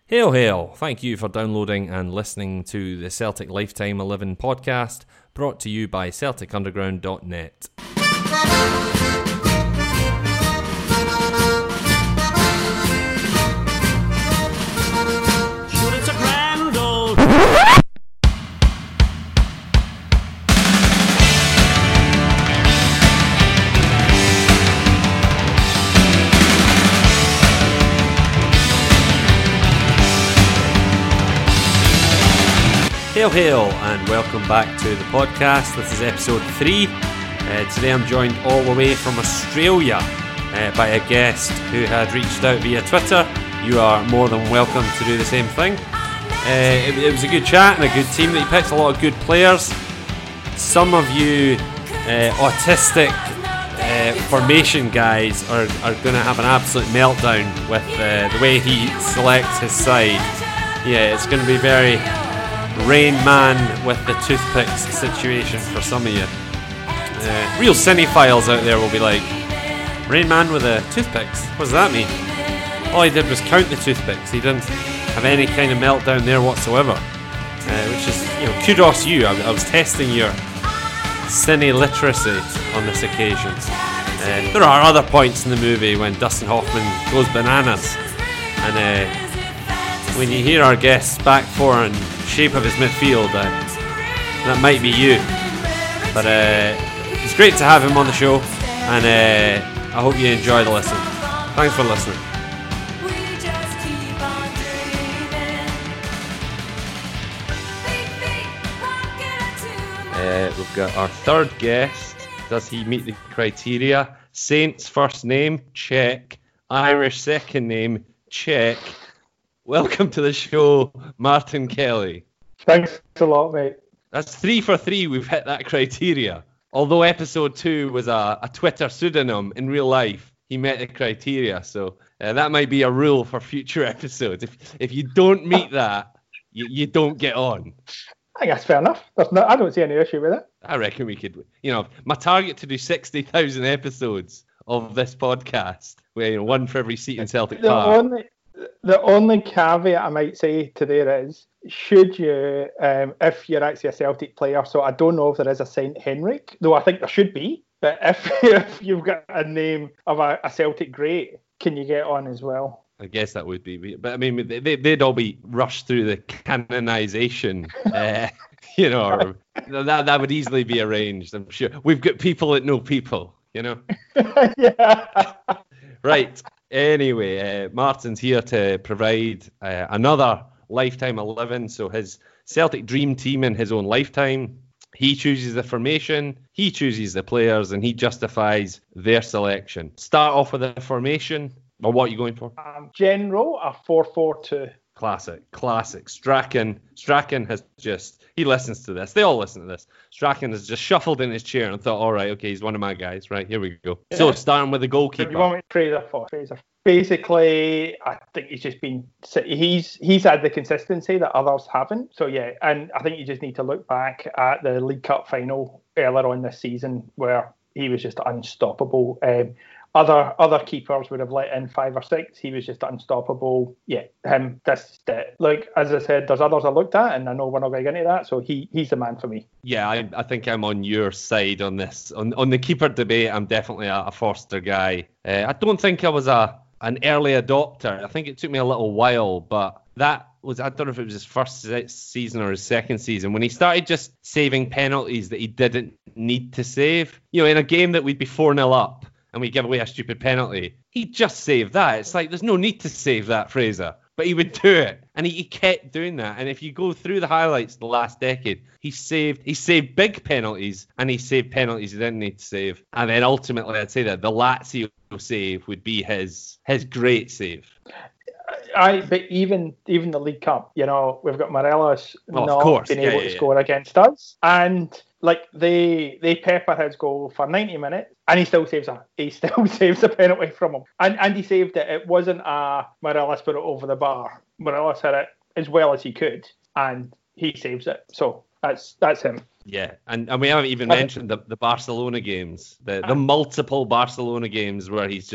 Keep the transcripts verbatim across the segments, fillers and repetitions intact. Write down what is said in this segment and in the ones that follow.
Hail, hail. Thank you for downloading and listening to the Celtic Lifetime eleven podcast, brought to you by Celtic Underground dot net. Hail, hail, and welcome back to the podcast. This is episode three. Uh, today I'm joined all the way from Australia uh, by a guest who had reached out via Twitter. You are more than welcome to do the same thing. Uh, it, it was a good chat and a good team that he picked, a lot of good players. Some of you uh, autistic uh, formation guys are, are going to have an absolute meltdown with uh, the way he selects his side. Yeah, it's going to be very Rain Man with the toothpicks situation for some of you. Uh, real cinephiles out there will be like, Rain Man with the toothpicks? What does that mean? All he did was count the toothpicks. He didn't have any kind of meltdown there whatsoever. Uh, which is, you know, kudos you. I, I was testing your cine literacy on this occasion. Uh, there are other points in the movie when Dustin Hoffman goes bananas. And uh, when you hear our guest's back four and shape of his midfield, uh, that might be you. But uh, it's great to have him on the show, and uh, I hope you enjoy the listen. Thanks for listening. Uh, we've got our third guest. Does he meet the criteria? Saints first name, check. Irish second name, check. Welcome to the show, Martin Kelly. Thanks a lot, mate. That's three for three. We've hit that criteria. Although episode two was a, a Twitter pseudonym, in real life, he met the criteria. So uh, that might be a rule for future episodes. If if you don't meet that, you, you don't get on. I think that's fair enough. There's no, I don't see any issue with it. I reckon we could, you know, my target to do sixty thousand episodes of this podcast, where, you know, one for every seat in Celtic the Park. Only, the only caveat I might say to there is, should you, um, if you're actually a Celtic player, so I don't know if there is a Saint Henrik, though I think there should be, but if, if you've got a name of a, a Celtic great, can you get on as well? I guess that would be, but I mean, they, they'd all be rushed through the canonization, uh, you know, or that that would easily be arranged, I'm sure. We've got people that know people, you know. Yeah. Right. Anyway, uh, Martin's here to provide uh, another Lifetime eleven, so his Celtic dream team in his own lifetime. He chooses the formation, he chooses the players, and he justifies their selection. Start off with a formation, or what are you going for? Um, general, a four four two. Classic, classic. Strachan, Strachan has just, he listens to this. They all listen to this. Strachan has just shuffled in his chair and thought, all right, okay, he's one of my guys. Right, here we go. Yeah. So starting with the goalkeeper. You want me to Fraser for Fraser? Basically, I think he's just been, he's he's had the consistency that others haven't. So yeah, and I think you just need to look back at the League Cup final earlier on this season where he was just unstoppable. Um, Other other keepers would have let in five or six. He was just unstoppable. Yeah, him, that's it. Like, as I said, there's others I looked at, and I know we're not going to get into that, so he he's the man for me. Yeah, I, I think I'm on your side on this. On on the keeper debate, I'm definitely a, a Forster guy. Uh, I don't think I was a an early adopter. I think it took me a little while, but that was, I don't know if it was his first season or his second season, when he started just saving penalties that he didn't need to save. You know, in a game that we'd be four nil up, and we give away a stupid penalty, he just saved that. It's like, there's no need to save that, Fraser. But he would do it, and he, he kept doing that. And if you go through the highlights the last decade, he saved he saved big penalties, and he saved penalties he didn't need to save. And then ultimately, I'd say that the Lazio save would be his his great save. I, but even even the League Cup, you know, we've got Morelos well, not course. being yeah, able yeah, to yeah. score against us, and like they they pepper his goal for ninety minutes, and he still saves a he still saves a penalty from him, and and he saved it. It wasn't a Morelos put it over the bar. Morelos hit it as well as he could, and he saves it. So that's that's him. Yeah, and, and we haven't even mentioned the, the Barcelona games, the the multiple Barcelona games where he's just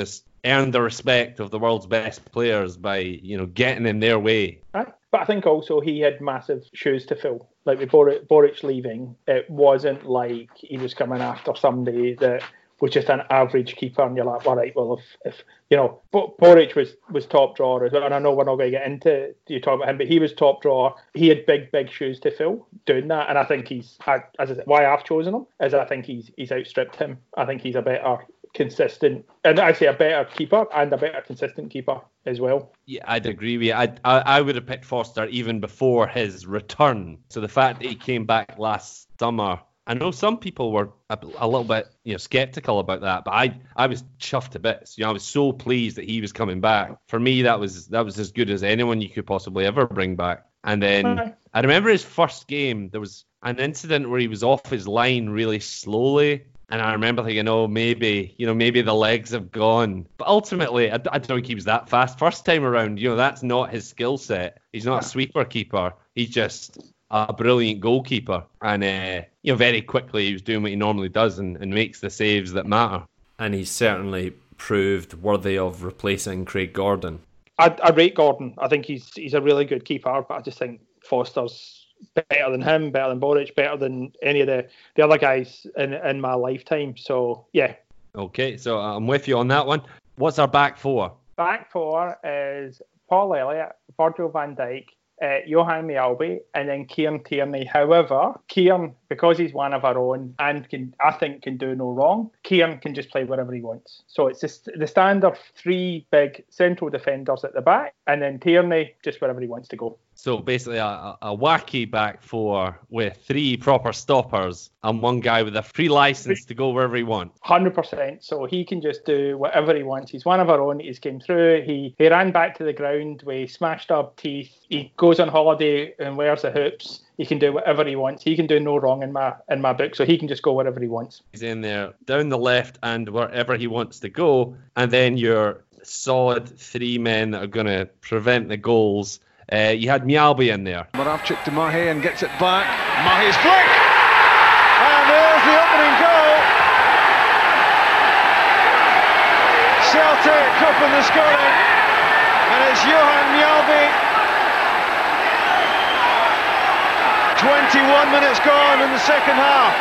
earned the respect of the world's best players by, you know, getting in their way. But I think also he had massive shoes to fill. Like with Boric, Boric leaving, it wasn't like he was coming after somebody that was just an average keeper, and you're like, all right, well, if, if you know, Boric was, was top drawer as well, and I know we're not going to get into you talk about him, but he was top drawer. He had big, big shoes to fill doing that, and I think he's, as I said, why I've chosen him is I think he's he's outstripped him. I think he's a better consistent, and actually a better keeper and a better consistent keeper as well. Yeah, I'd agree with you. I'd, I I would have picked Foster even before his return. So the fact that he came back last summer, I know some people were a, a little bit, you know, skeptical about that, but I, I was chuffed to bits. You know, I was so pleased that he was coming back. For me, that was that was as good as anyone you could possibly ever bring back. And then right. I remember his first game, there was an incident where he was off his line really slowly. And I remember thinking, oh, maybe, you know, maybe the legs have gone. But ultimately, I, I don't think he was that fast. First time around, you know, that's not his skill set. He's not a sweeper keeper. He's just a brilliant goalkeeper. And, uh, you know, very quickly he was doing what he normally does and, and makes the saves that matter. And he's certainly proved worthy of replacing Craig Gordon. I, I rate Gordon. I think he's he's a really good keeper, but I just think Foster's better than him, better than Boric, better than any of the, the other guys in, in my lifetime. So, yeah. Okay, so I'm with you on that one. What's our back four? Back four is Paul Elliott, Virgil van Dijk, uh, Johan Mjällby, and then Kieran Tierney. However, Kieran, because he's one of our own and can, I think, can do no wrong, Kieran can just play wherever he wants. So it's just the standard three big central defenders at the back, and then Tierney just wherever he wants to go. So basically a, a wacky back four with three proper stoppers and one guy with a free license to go wherever he wants. one hundred percent. So he can just do whatever he wants. He's one of our own. He's came through. He, he ran back to the ground with smashed up teeth. He goes on holiday and wears the hoops. He can do whatever he wants. He can do no wrong in my in my book. So he can just go wherever he wants. He's in there down the left and wherever he wants to go. And then your solid three men that are going to prevent the goals. Uh, you had Mjällby in there. Moravchik to Mahe and gets it back. Mahe's flick! And there's the opening goal. Celtic open the scoring. And it's Johan Mjällby. twenty-one minutes gone in the second half.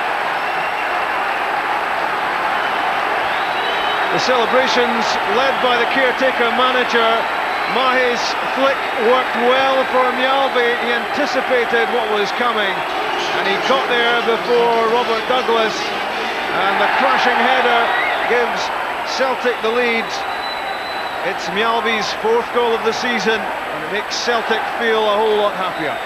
The celebrations led by the caretaker manager. Mahe's flick worked well for Mjällby. He anticipated what was coming and he got there before Robert Douglas, and the crashing header gives Celtic the lead. It's Mjällby's fourth goal of the season and it makes Celtic feel a whole lot happier.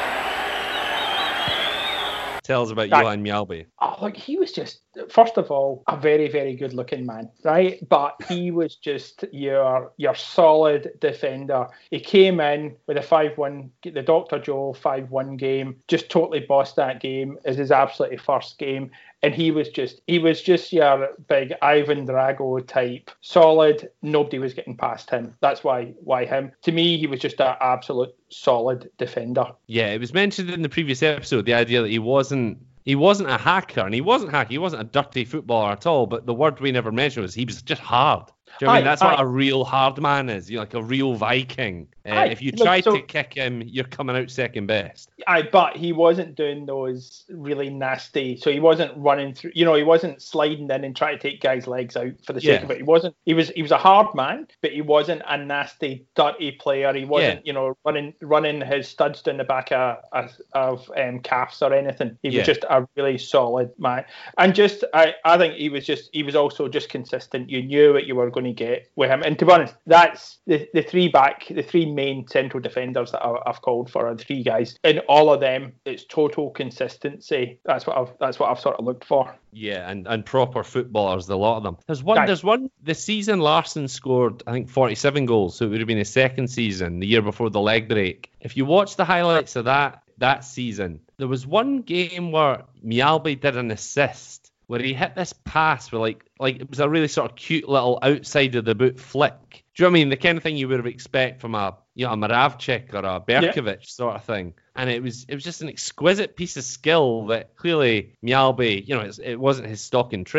Tell us about that, Johan Mjällby. Oh, look, he was just, first of all, a very, very good-looking man, right? But he was just your your solid defender. He came in with a five one, the Doctor Joe five one game, just totally bossed that game as his absolutely first game. And he was just, he was just your big Ivan Drago type, solid. Nobody was getting past him. That's why, why him. To me, he was just an absolute solid defender. Yeah, it was mentioned in the previous episode, the idea that he wasn't, he wasn't a hacker, and he wasn't hacky. He wasn't a dirty footballer at all. But the word we never mentioned was he was just hard. Do you know what I mean? That's aye. What a real hard man is. You're like a real Viking. Uh, if you try Look, so, to kick him, you're coming out second best. Aye, but he wasn't doing those really nasty. So he wasn't running through. You know, he wasn't sliding in and trying to take guys' legs out for the sake yeah. of it. He wasn't. He was. He was a hard man, but he wasn't a nasty, dirty player. He wasn't. Yeah. You know, running running his studs down the back of of, of um, calves or anything. He was yeah. just a really solid man, and just I I think he was just he was also just consistent. You knew what you were going to get with him, and to be honest, that's the the three back, the three main central defenders that I've called for are three guys. In all of them, it's total consistency. That's what I've that's what I've sort of looked for. Yeah, and, and proper footballers, a lot of them. There's one. Right. There's one. The season Larsson scored, I think, forty-seven goals. So it would have been his second season, the year before the leg break. If you watch the highlights of that that season, there was one game where Mjällby did an assist where he hit this pass with like like it was a really sort of cute little outside of the boot flick. Do you know what I mean? The kind of thing you would have expect from a you know a Moravchik or a Berkovic yeah. sort of thing. And it was it was just an exquisite piece of skill that clearly Mjällby, you know, it's, it wasn't his stock in trade,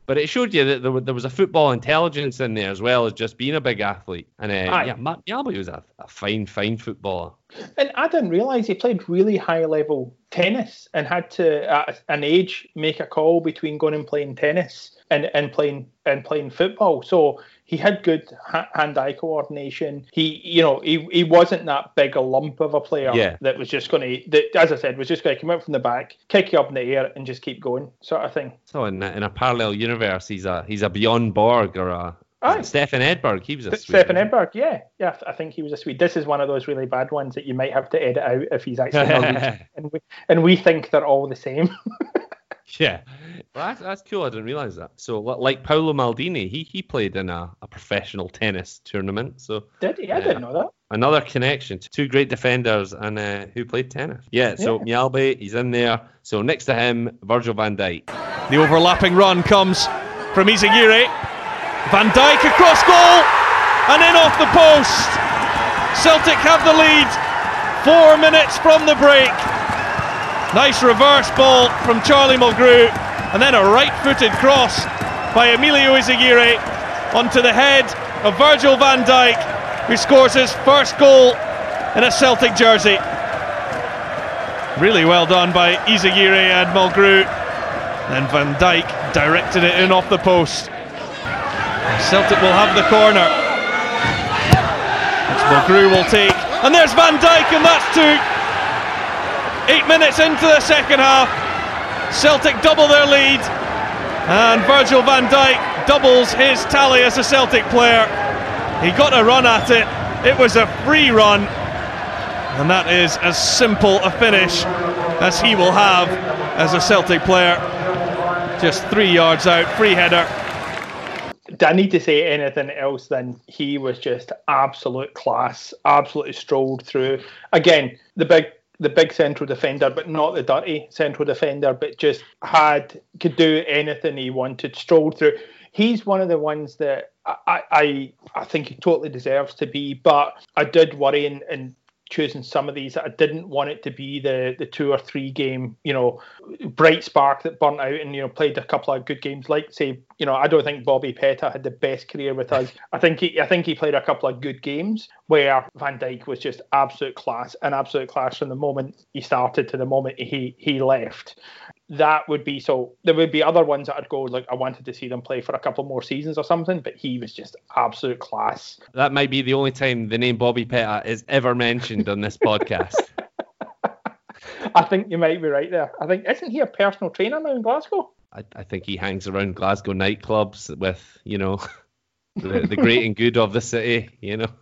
But it showed you that there, there was a football intelligence in there as well as just being a big athlete. And uh, yeah, Matt Mjällby was a, a fine, fine footballer. And I didn't realise he played really high-level tennis and had to, at an age, make a call between going and playing tennis and, and playing and playing football. So he had good ha- hand-eye coordination. He, you know, he, he wasn't that big a lump of a player yeah. that was just going to, that, as I said, was just going to come out from the back, kick you up in the air, and just keep going, sort of thing. So in in a parallel universe, he's a he's a Bjorn Borg or a Stefan Edberg. He was a Swede. Stefan Edberg, yeah, yeah. I think he was a Swede. This is one of those really bad ones that you might have to edit out if he's actually Norwegian, and we and we think they're all the same. Yeah, well, that's, that's cool. I didn't realise that. So, like Paolo Maldini, he he played in a, a professional tennis tournament. So did he? I uh, didn't know that. Another connection to two great defenders and uh, who played tennis. Yeah, so yeah. Mjällby, he's in there. So next to him, Virgil van Dijk. The overlapping run comes from Izagirre. Van Dijk across goal and in off the post. Celtic have the lead. Four minutes from the break. Nice reverse ball from Charlie Mulgrew, and then a right-footed cross by Emilio Izagirre onto the head of Virgil van Dijk, who scores his first goal in a Celtic jersey. Really well done by Izagirre and Mulgrew. Then Van Dijk directed it in off the post. Celtic will have the corner, which Mulgrew will take, and there's Van Dijk, and that's two. Eight minutes into the second half, Celtic double their lead, and Virgil van Dijk doubles his tally as a Celtic player. He got a run at it, it was a free run, and that is as simple a finish as he will have as a Celtic player. Just three yards out, free header. Do I need to say anything else than he was just absolute class, absolutely strolled through. Again, the big the big central defender, but not the dirty central defender, but just had, could do anything he wanted, strolled through. He's one of the ones that I I, I think he totally deserves to be, but I did worry in, in choosing some of these that I didn't want it to be the, the two or three game, you know, bright spark that burnt out and, you know, played a couple of good games. Like, say, you know, I don't think Bobby Petta had the best career with us. I think he I think he played a couple of good games where Van Dijk was just absolute class, and absolute class from the moment he started to the moment he, he left. That would be, so there would be other ones that I'd go, like, I wanted to see them play for a couple more seasons or something, but he was just absolute class. That might be the only time the name Bobby Petta is ever mentioned on this podcast. I think you might be right there. I think, isn't he a personal trainer now in Glasgow? I, I think he hangs around Glasgow nightclubs with, you know, the, the great and good of the city, you know.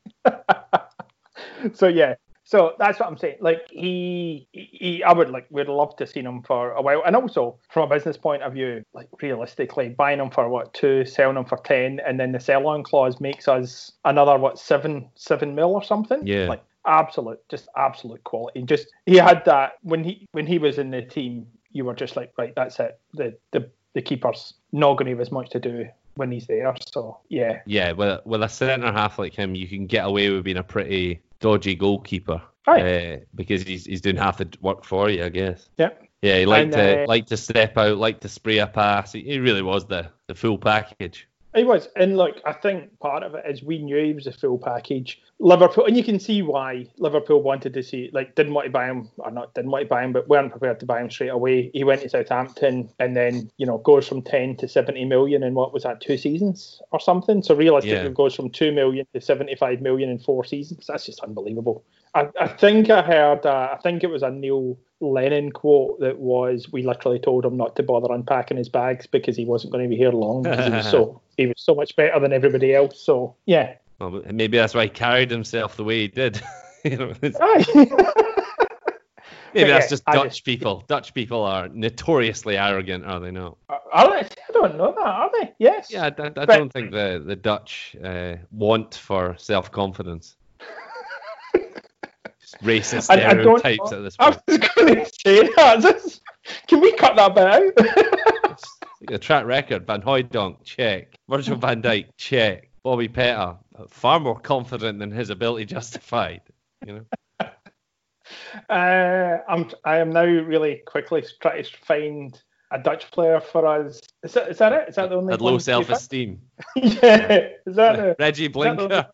So, yeah. So that's what I'm saying. Like he, he, I would like, we'd love to see him for a while. And also from a business point of view, like realistically, buying him for what two, selling him for ten, and then the sell-on clause makes us another what seven, seven mil or something. Yeah. Like absolute, just absolute quality. Just he had that when he when he was in the team. You were just like, right, that's it. The the the keeper's not going to have as much to do when he's there. So yeah. Yeah. With with a centre half like him, you can get away with being a pretty dodgy goalkeeper, right. uh, because he's he's doing half the work for you, I guess. Yeah. Yeah, he liked and, to uh, liked to step out, liked to spray a pass. He, he really was the, the full package. He was, and look, I think part of it is we knew he was a full package. Liverpool, and you can see why Liverpool wanted to see, like, didn't want to buy him, or not didn't want to buy him, but weren't prepared to buy him straight away. He went to Southampton, and then, you know, goes from ten to seventy million in what was that, two seasons or something? So realistically, Yeah. it goes from two million to seventy-five million in four seasons. That's just unbelievable. I, I think I heard, uh, I think it was a Neil Lennon quote that was, we literally told him not to bother unpacking his bags because he wasn't going to be here long because he was so he was so much better than everybody else. So yeah, Well, maybe that's why he carried himself the way he did. You know, it's- Aye. maybe Yeah, that's just I Dutch just- people. Dutch people are notoriously arrogant, are they not? Are they? I don't know that, are they? Yes. Yeah, I, I, I But- don't think the the Dutch uh, want for self confidence. Racist I- I don't stereotypes know. at this I point. was going to say that. This- Can we cut that bit out? The track record: Van Hooijdonk, check. Virgil van Dijk, check. Bobby Petta, far more confident than his ability justified. You know. Uh, I'm I am now really quickly trying to find a Dutch player for us. Is that, is that it? Is that the only Had one? low self-esteem. yeah. Is that the, Reggie Blinker?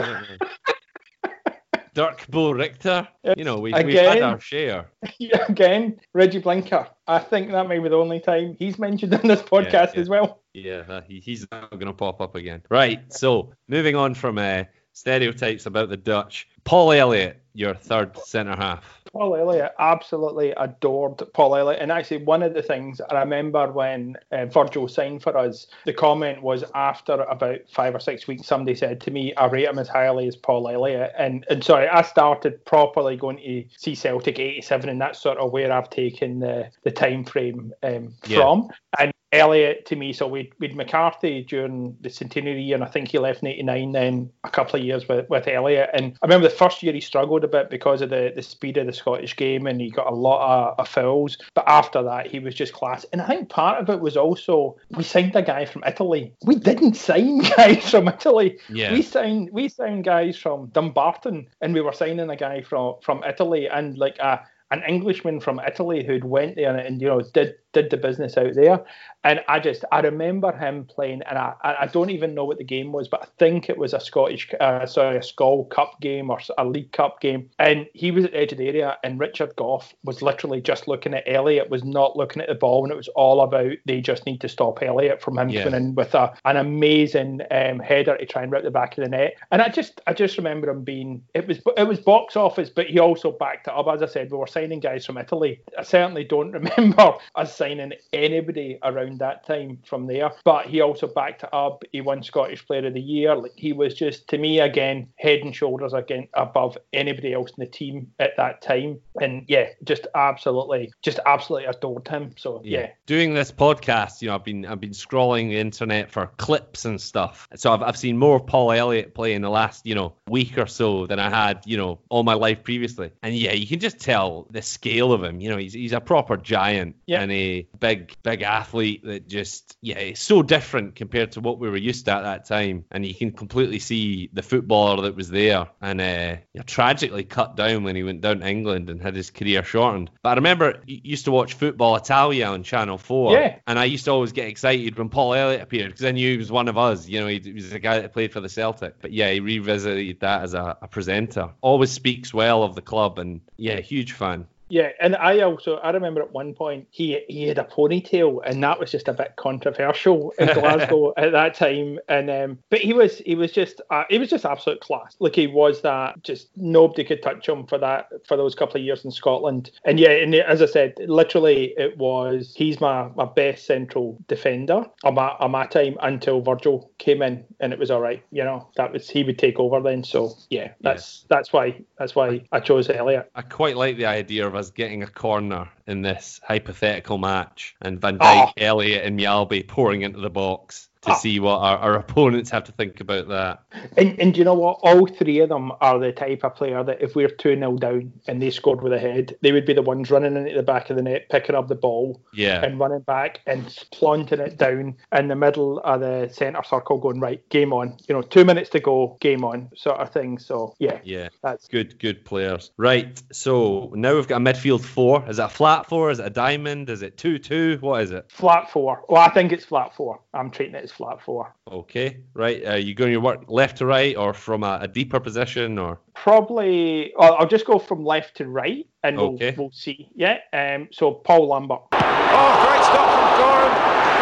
Dirk Bo Richter? You know, we, we've had our share. Yeah, again, Reggie Blinker. I think that may be the only time he's mentioned in this podcast yeah, yeah. as well. Yeah, uh, he, he's not going to pop up again. Right, so moving on from uh, stereotypes about the Dutch. Paul Elliott, your third centre-half. Paul Elliott, absolutely adored Paul Elliott. And actually, one of the things I remember when uh, Virgil signed for us, the comment was after about five or six weeks, somebody said to me, I rate him as highly as Paul Elliott. And, and sorry, I started properly going to see Celtic eighty-seven, and that's sort of where I've taken the, the time frame um, yeah. from. And Elliott, to me, so we'd, we'd McCarthy during the centenary year, and I think he left in eighty-nine, then a couple of years with, with Elliott. And I remember the first year he struggled a bit because of the, the speed of the Scottish game, and he got a lot of, of fouls. But after that, he was just class. And I think part of it was also, we signed a guy from Italy. We didn't sign guys from Italy. Yeah. We signed we signed guys from Dumbarton, and we were signing a guy from, from Italy, and like a an Englishman from Italy who'd went there and, you know, did did the business out there. And I just, I remember him playing, and I, I don't even know what the game was, but I think it was a Scottish, uh, sorry, a Skol Cup game or a League Cup game. And he was at the edge of the area, and Richard Gough was literally just looking at Elliott, was not looking at the ball, and it was all about they just need to stop Elliott from him yeah. coming in with a an amazing um, header to try and rip the back of the net. And I just, I just remember him being, it was, it was box office, but he also backed it up. As I said, we were signing guys from Italy. I certainly don't remember us signing anybody around that time from there, but he also backed it up. He won Scottish Player of the Year. Like, he was just, to me, again, head and shoulders again above anybody else in the team at that time. And yeah, just absolutely, just absolutely adored him. So yeah. yeah. Doing this podcast, you know, I've been I've been scrolling the internet for clips and stuff. So I've I've seen more Paul Elliott play in the last, you know, week or so than I had, you know, all my life previously. And yeah, you can just tell the scale of him. You know, he's he's a proper giant yeah. and a big big athlete that just yeah, it's so different compared to what we were used to at that time. And you can completely see the footballer that was there, and uh, you know, tragically cut down when he went down to England and had his career shortened. But I remember I used to watch Football Italia on Channel four, yeah. and I used to always get excited when Paul Elliott appeared because I knew he was one of us. You know, he, he was the guy that played for the Celtic. But yeah, he revisited that as a, a presenter. Always speaks well of the club, and yeah, huge fan. Yeah, and I also, I remember at one point he he had a ponytail, and that was just a bit controversial in Glasgow at that time. And um, but he was he was just uh, he was just absolute class. Like, he was that, just nobody could touch him for that for those couple of years in Scotland. And yeah, and as I said, literally it was he's my, my best central defender on my on my time until Virgil came in, and it was all right. You know, that was he would take over then. So yeah, that's yeah. that's why that's why I chose Elliott. I quite like the idea of us getting a corner in this hypothetical match and Van Dijk, oh. Elliott and Mjällby pouring into the box to oh. see what our, our opponents have to think about that. And, and do you know what? All three of them are the type of player that if we're two nil down and they scored with a head, they would be the ones running into the back of the net, picking up the ball yeah. and running back and planting it down in the middle of the centre circle going, right, game on. You know, two minutes to go, game on, sort of thing. So, yeah. Yeah, that's good, good players. Right, so now we've got a midfield four. Is it a flat four? Is it a diamond? Is it two two? What is it? Flat four. Well, I think it's flat four. I'm treating it as flat four. Okay, right. Are you going to work left to right or from a, a deeper position, or? Probably, I'll, I'll just go from left to right, and okay. we'll, we'll see. Yeah. Um. So Paul Lambert. Oh, great stop from Gorham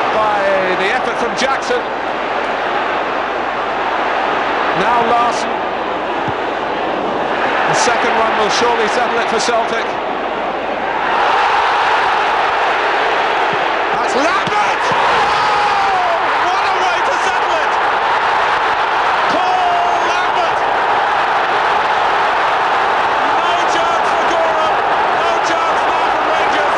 by the effort from Jackson. Now Larson. The second one will surely settle it for Celtic. That's Lambert! Oh, what a way to settle it! Paul Lambert! No chance for Gorham, no chance now for Rangers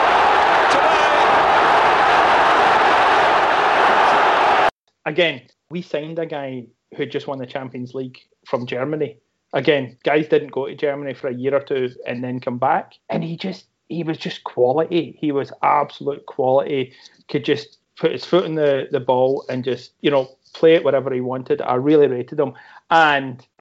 today. Again, we signed a guy who just won the Champions League from Germany. Again, guys didn't go to Germany for a year or two and then come back. And he just, he was just quality. He was absolute quality. Could just put his foot in the, the ball and just, you know, play it wherever he wanted. I really rated him. And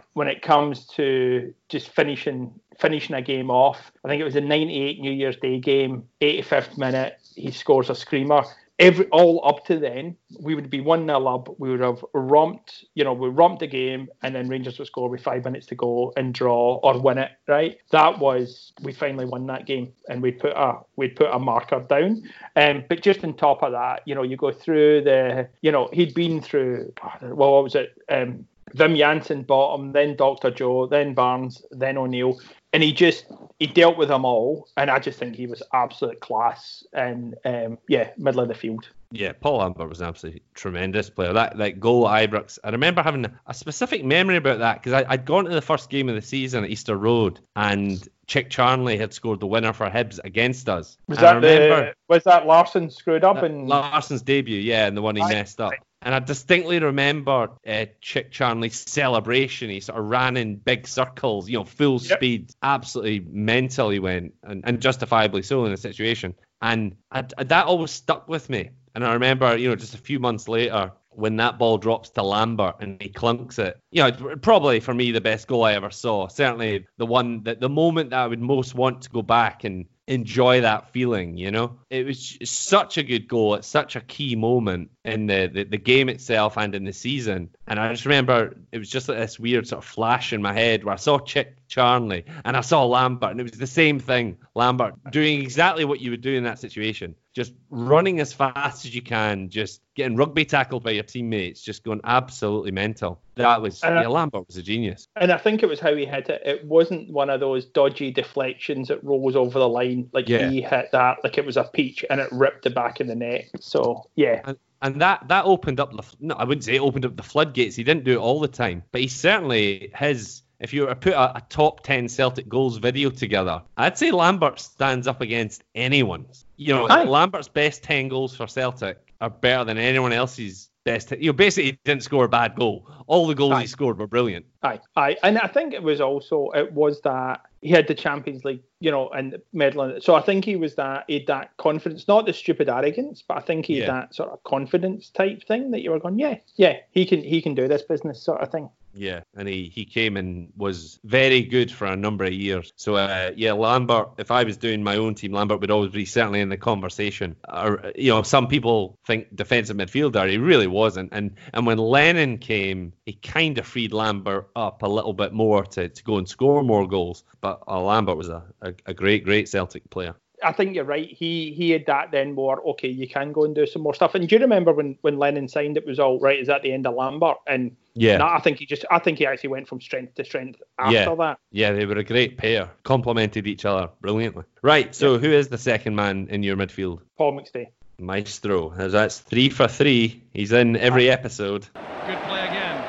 when it comes to just finishing finishing a game off. I think it was a ninety-eight New Year's Day game, eighty-fifth minute, he scores a screamer. Every all up to then, we would be one nil up. We would have romped, you know, we romped the game, and then Rangers would score with five minutes to go and draw or win it. Right? That was we finally won that game, and we'd put a we'd put a marker down. Um, but just on top of that, you know, you go through the, you know, he'd been through. Well, what was it? Um, Wim Jansen bought him, then Doctor Joe, then Barnes, then O'Neill. And he just, he dealt with them all. And I just think he was absolute class. And, um, yeah, middle of the field. Yeah, Paul Lambert was an absolutely tremendous player. That that goal at Ibrox, I remember having a specific memory about that because I'd gone to the first game of the season at Easter Road and Chick Charnley had scored the winner for Hibs against us. Was and that I remember, the, was that Larson screwed up? and Larson's debut, yeah, and the one he right, messed up. Right. And I distinctly remember uh, Chick Charnley's celebration. He sort of ran in big circles, you know, full yep. speed, absolutely mental he went, and, and justifiably so in the situation. And I, I, that always stuck with me. And I remember, you know, just a few months later, when that ball drops to Lambert and he clunks it, you know, probably for me the best goal I ever saw. Certainly the one that the moment that I would most want to go back and enjoy that feeling, you know. It was such a good goal. It's such a key moment in the, the, the game itself and in the season. And I just remember it was just like this weird sort of flash in my head where I saw Chick Charnley and I saw Lambert, and it was the same thing. Lambert doing exactly what you would do in that situation. Just running as fast as you can, just getting rugby tackled by your teammates, just going absolutely mental. That was, and yeah, I, Lambert was a genius. And I think it was how he hit it. It wasn't one of those dodgy deflections that rolls over the line. Like yeah. he hit that like it was a peach and it ripped the back of the net. So, yeah. And, and that, that opened up the, no, I wouldn't say it opened up the floodgates. He didn't do it all the time, but he certainly, his, if you were to put a, a top ten Celtic goals video together, I'd say Lambert stands up against anyone. You know, Aye. Lambert's best ten goals for Celtic are better than anyone else's best. You know, basically, he didn't score a bad goal. All the goals Aye. he scored were brilliant. Aye, aye. And I think it was also, it was that he had the Champions League, you know, and medaling. So I think he was that, he had that confidence, not the stupid arrogance, but I think he had Yeah. that sort of confidence type thing that you were going, yeah, yeah, he can, he can do this business sort of thing. Yeah, and he, he came and was very good for a number of years. So, uh, yeah, Lambert, if I was doing my own team, Lambert would always be certainly in the conversation. Or, you know, some people think defensive midfielder. He really wasn't. And and when Lennon came, he kind of freed Lambert up a little bit more to, to go and score more goals. But uh, Lambert was a, a, a great, great Celtic player. I think you're right. He he had that then more, okay, you can go and do some more stuff. And do you remember when, when Lennon signed, it was all right, is that the end of Lambert? And yeah, no, I think he just I think he actually went from strength to strength after yeah. that. Yeah, they were a great pair. Complemented each other brilliantly. Right, so yeah. Who is the second man in your midfield? Paul McStay. Maestro. As that's three for three. He's in every episode. Good play again.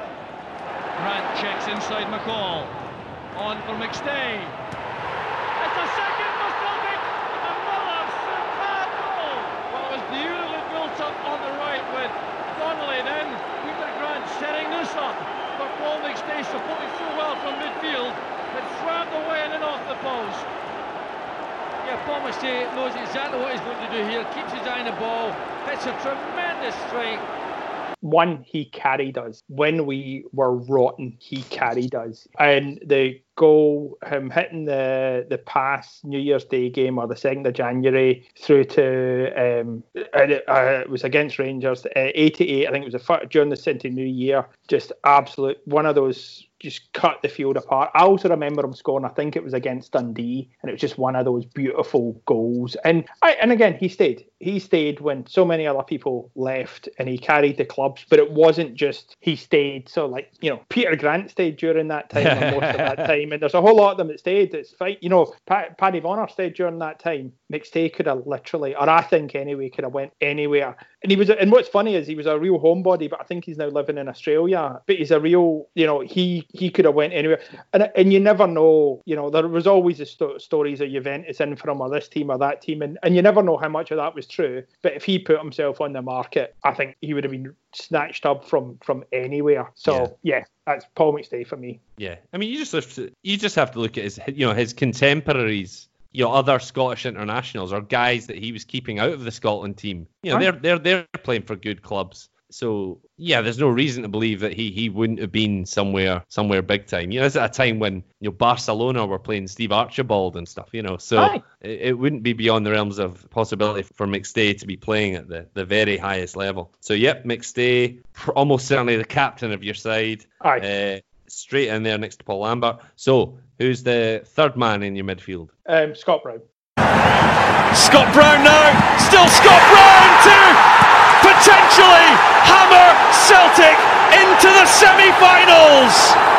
Grant checks inside McCall. On for McStay. It's a second for Celtic. Another superb goal. Well, it was beautifully built up on the right with Donnelly. Then Peter Grant setting this up. But Paul McStay supported so well from midfield. It swerved away and then off the post. Yeah, Paul McStay knows exactly what he's going to do here. Keeps his eye on the ball. Hits a tremendous strike. One, he carried us. When we were rotten, he carried us. And the goal, him hitting the the pass New Year's Day game or the second of January through to, um, it, uh, it was against Rangers, uh, eighty-eight, I think it was a, during the City New Year. Just absolute, one of those, just cut the field apart. I also remember him scoring, I think it was against Dundee, and it was just one of those beautiful goals. And I, and again, he stayed. He stayed when so many other people left, and he carried the clubs. But it wasn't just he stayed. So, like, you know, Peter Grant stayed during that time, or most of that time, and there's a whole lot of them that stayed. It's fine. You know, Pat, Paddy Bonner stayed during that time. McStay could have literally, or I think anyway, could have went anywhere. And he was, and what's funny is he was a real homebody, but I think he's now living in Australia. But he's a real, you know, he he could have went anywhere. And and you never know, you know, there was always the sto- stories of Juventus in from or this team or that team, and, and you never know how much of that was true. But if he put himself on the market, I think he would have been snatched up from from anywhere. So yeah, yeah that's Paul McStay for me. Yeah, I mean, you just have to, you just have to look at his, you know, his contemporaries. You know, other Scottish internationals or guys that he was keeping out of the Scotland team. You know, huh? they're they're they're playing for good clubs. So yeah, there's no reason to believe that he he wouldn't have been somewhere somewhere big time. You know, it's at a time when you know Barcelona were playing Steve Archibald and stuff. You know, so it, it wouldn't be beyond the realms of possibility for McStay to be playing at the, the very highest level. So yep, McStay, almost certainly the captain of your side. Aye. Uh, straight in there next to Paul Lambert. So who's the third man in your midfield? Um, Scott Brown. Scott Brown now, still Scott Brown to potentially hammer Celtic into the semi-finals.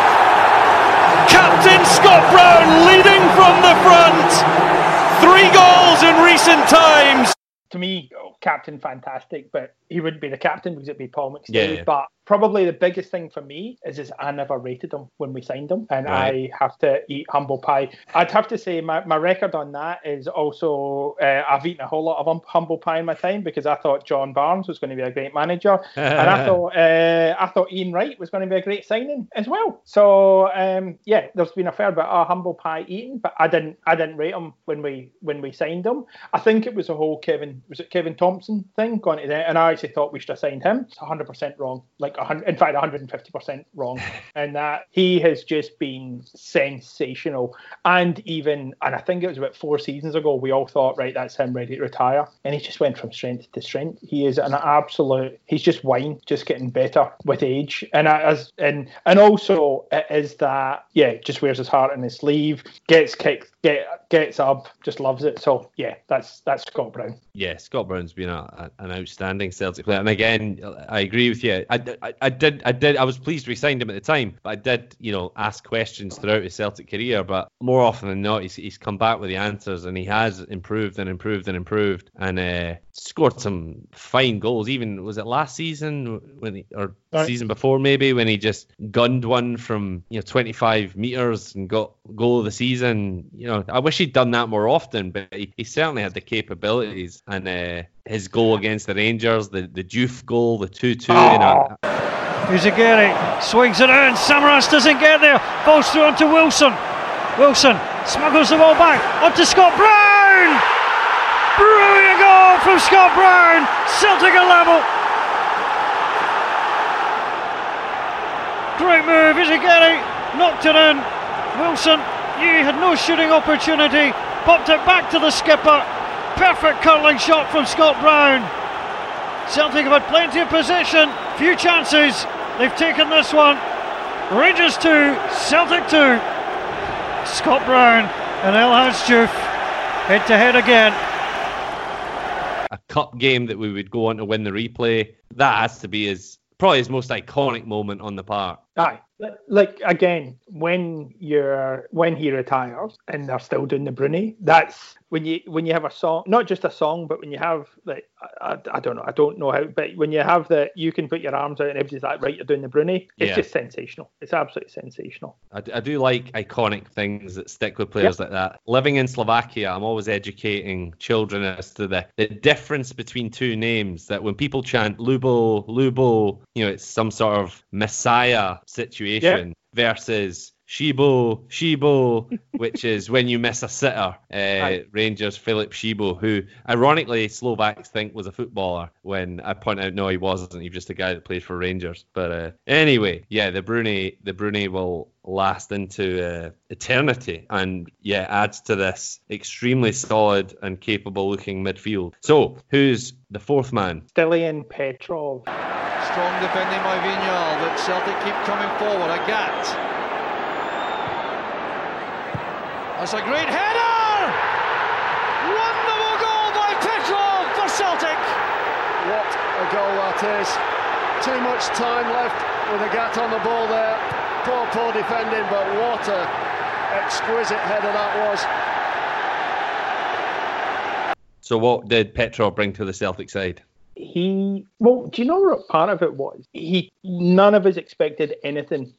Captain Scott Brown leading from the front. Three goals in recent times. To me, oh, captain fantastic, but he wouldn't be the captain because it'd be Paul McStay. Yeah, yeah. But probably the biggest thing for me is, is I never rated him when we signed him, and Right. I have to eat humble pie. I'd have to say my, my record on that is also uh, I've eaten a whole lot of hum- humble pie in my time because I thought John Barnes was going to be a great manager, and I thought uh, I thought Ian Wright was going to be a great signing as well. So um, yeah, there's been a fair bit of humble pie eaten, but I didn't I didn't rate him when we when we signed him. I think it was a whole Kevin was it Kevin Thompson thing going to there, and I actually thought we should have signed him. It's one hundred percent wrong, like one hundred, in fact one hundred fifty percent wrong, and that he has just been sensational. And even, and I think it was about four seasons ago, we all thought, right, that's him ready to retire, and he just went from strength to strength. He is an absolute, he's just wine, just getting better with age, and I, as and and also it is that yeah, just wears his heart on his sleeve, gets kicked, get gets up, just loves it. So yeah, that's that's Scott Brown. Yeah, Scott Brown's been a, a, an outstanding Celtic player, and again, I agree with you. I, I, I did, I did, I was pleased we signed him at the time, but I did, you know, ask questions throughout his Celtic career. But more often than not, he's, he's come back with the answers, and he has improved and improved and improved, and uh, scored some fine goals. Even was it last season when he, or Right. season before maybe, when he just gunned one from you know twenty-five meters and got goal of the season. You know, I wish he'd done that more often, but he, he certainly had the capabilities. And uh, his goal against the Rangers, the the Diouf goal, the two two. Oh. You know, Uzagiri swings it in. Samaras doesn't get there. Falls through onto Wilson. Wilson smuggles the ball back onto Scott Brown. Brilliant goal from Scott Brown. Celtic are level. Great move. Uzagiri knocked it in. Wilson, he had no shooting opportunity. Popped it back to the skipper. Perfect curling shot from Scott Brown. Celtic have had plenty of possession, few chances. They've taken this one. Rangers two, Celtic two. Scott Brown and Elhaj Diouf head to head again. a cup game that we would go on to win the replay. That has to be his probably his most iconic moment on the park. Aye, like again, when you're when he retires and they're still doing the Bruni, that's when you when you have a song, not just a song, but when you have like I, I, I don't know, I don't know how, but when you have that, you can put your arms out and everybody's like, right, you're doing the Bruni. It's Yeah. just sensational. It's absolutely sensational. I, d- I do like iconic things that stick with players like that. Living in Slovakia, I'm always educating children as to the, the difference between two names. That when people chant Lubo, Lubo, you know, it's some sort of messiah situation versus Shibo, Shibo, which is when you miss a sitter. Uh, Right. Rangers Philip Shibo, who ironically Slovaks think was a footballer, when I point out no, he wasn't. He was just a guy that played for Rangers. But uh, anyway, yeah, the Bruni, the Bruni will last into uh, eternity, and yeah, adds to this extremely solid and capable-looking midfield. So, who's the fourth man? Stilian Petrov. Strong defending by Vignal, but Celtic keep coming forward. Agat. That's a great header! Wonderful goal by Petrov for Celtic! What a goal that is. Too much time left with a Agat on the ball there. Poor, poor defending, but what a exquisite header that was. So, what did Petrov bring to the Celtic side? He, well, do you know what part of it was? He, none of us expected anything